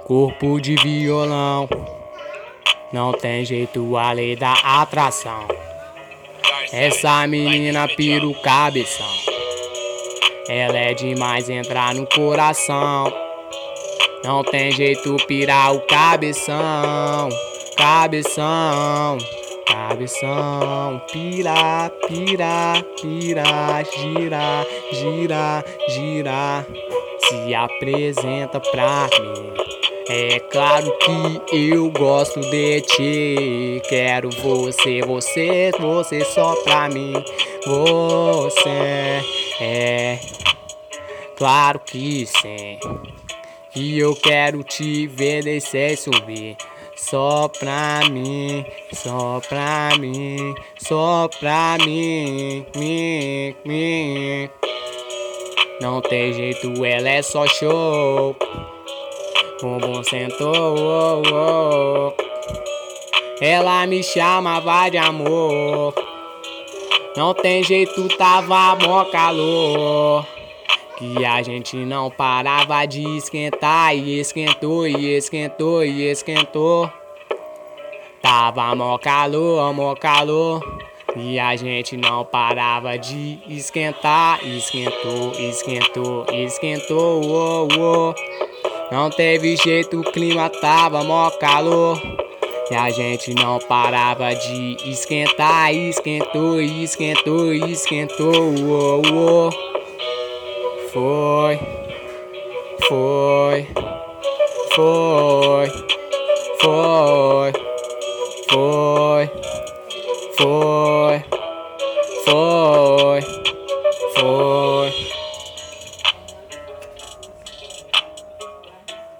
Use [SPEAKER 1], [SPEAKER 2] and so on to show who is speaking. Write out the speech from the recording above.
[SPEAKER 1] Corpo de violão, não tem jeito, a lei da atração. Essa menina pira o cabeção, ela é demais entrar no coração. Não tem jeito, pirar o cabeção, cabeção, cabeção. Pira, pira, pira, gira, gira, gira. Se apresenta pra mim. É claro que eu gosto de ti. Quero você, você, você só pra mim. Você é claro que sim. E eu quero te ver descer e subir. Só pra mim, só pra mim, só pra mim, mim. Não tem jeito, ela é só show. Bumbum sentou, oh, oh. Ela me chamava de amor. Não tem jeito, tava mó calor. Que a gente não parava de esquentar. E esquentou, e esquentou, e esquentou. Tava mó calor, mó calor. E a gente não parava de esquentar. Esquentou, esquentou, esquentou, oh, oh. Não teve jeito, o clima tava mó calor. E a gente não parava de esquentar. Esquentou, esquentou, esquentou, oh, oh. Foi, foi, foi, foi.